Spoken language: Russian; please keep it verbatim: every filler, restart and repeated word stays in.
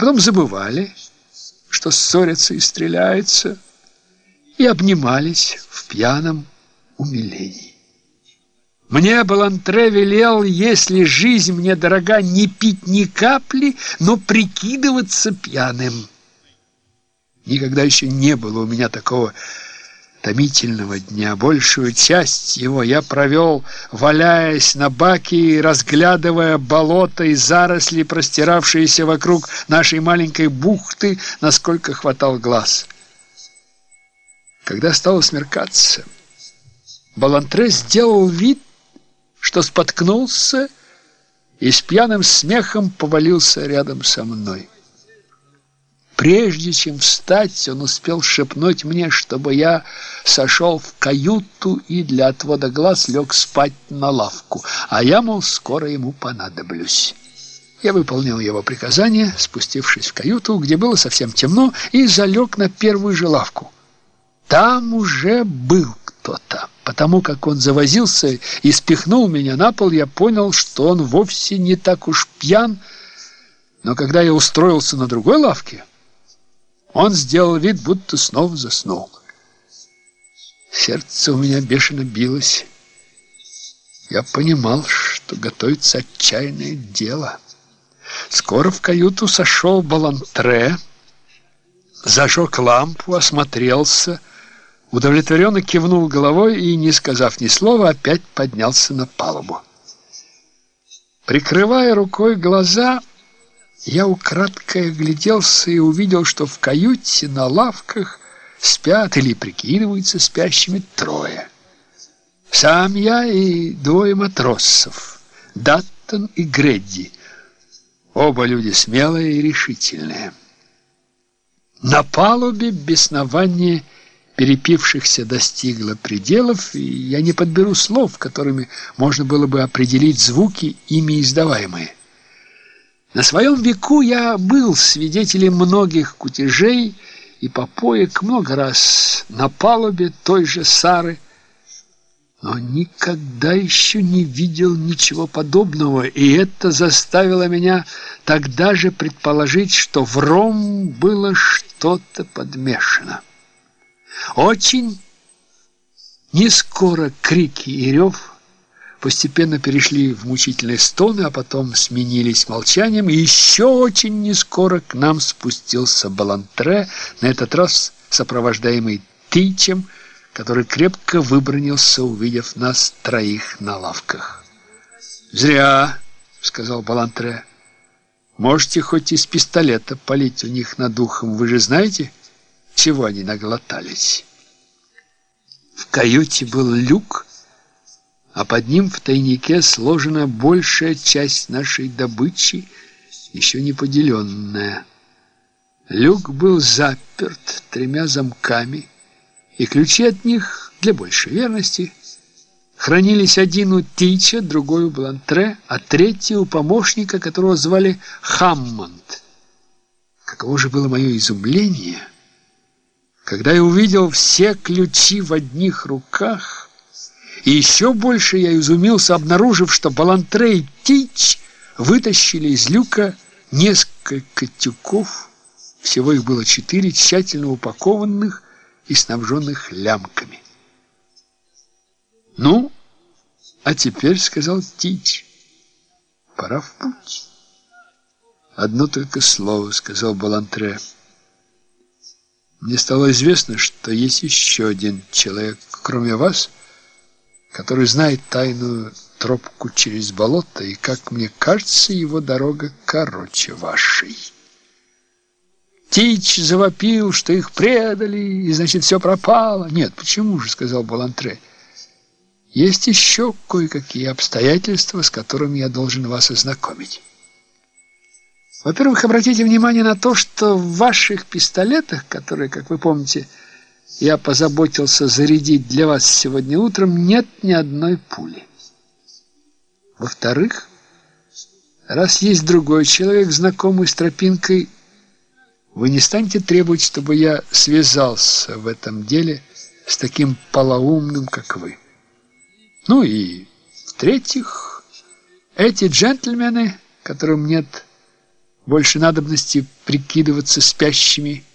потом забывали, что ссорятся и стреляются, и обнимались в пьяном умилении. Мне Балантре велел, если жизнь мне дорога, не пить ни капли, но прикидываться пьяным. Никогда еще не было у меня такого томительного дня. Большую часть его я провел, валяясь на баке и разглядывая болото и заросли, простиравшиеся вокруг нашей маленькой бухты, насколько хватал глаз. Когда стало смеркаться, Балантре сделал вид, что споткнулся и с пьяным смехом повалился рядом со мной. Прежде чем встать, он успел шепнуть мне, чтобы я сошел в каюту и для отвода глаз лег спать на лавку, а я, мол, скоро ему понадоблюсь. Я выполнил его приказание, спустившись в каюту, где было совсем темно, и залег на первую же лавку. Там уже был кто-то. Потому как он завозился и спихнул меня на пол, я понял, что он вовсе не так уж пьян, но когда я устроился на другой лавке, он сделал вид, будто снова заснул. Сердце у меня бешено билось. Я понимал, что готовится отчаянное дело. Скоро в каюту сошел Балантре, зажег лампу, осмотрелся, удовлетворенно кивнул головой и, не сказав ни слова, опять поднялся на палубу. Прикрывая рукой глаза, я украдкой огляделся и увидел, что в каюте на лавках спят или прикидываются спящими трое. Сам я и двое матросов, Даттон и Гредди, оба люди смелые и решительные. На палубе беснование перепившихся достигло пределов, и я не подберу слов, которыми можно было бы определить звуки, ими издаваемые. На своем веку я был свидетелем многих кутежей и попоек, много раз на палубе той же Сары, но никогда еще не видел ничего подобного, и это заставило меня тогда же предположить, что в ром было что-то подмешано. Очень нескоро крики и рев постепенно перешли в мучительные стоны, а потом сменились молчанием, и еще очень нескоро к нам спустился Балантре, на этот раз сопровождаемый Тичем, который крепко выбранился, увидев нас троих на лавках. «Зря», — сказал Балантре. «Можете хоть из пистолета палить у них над ухом, вы же знаете, чего они наглотались». В каюте был люк, а под ним в тайнике сложена большая часть нашей добычи, еще не поделенная. Люк был заперт тремя замками, и ключи от них, для большей верности, хранились один у Тича, другой у Балантре, а третий у помощника, которого звали Хаммонд. Каково же было мое изумление, когда я увидел все ключи в одних руках, и еще больше я изумился, обнаружив, что Балантре и Тич вытащили из люка несколько тюков, всего их было четыре, тщательно упакованных и снабженных лямками. «Ну, а теперь, — сказал Тич, — пора в путь». «Одно только слово, — сказал Балантре. Мне стало известно, что есть еще один человек, кроме вас, который знает тайную тропку через болото, и, как мне кажется, его дорога короче вашей». Тич завопил, что их предали, и, значит, все пропало. «Нет, почему же, — сказал Балантре, — есть еще кое-какие обстоятельства, с которыми я должен вас ознакомить. Во-первых, обратите внимание на то, что в ваших пистолетах, которые, как вы помните, я позаботился зарядить для вас сегодня утром, нет ни одной пули. Во-вторых, раз есть другой человек, знакомый с тропинкой, вы не станете требовать, чтобы я связался в этом деле с таким полоумным, как вы. Ну и в-третьих, эти джентльмены, которым нет больше надобности прикидываться спящими.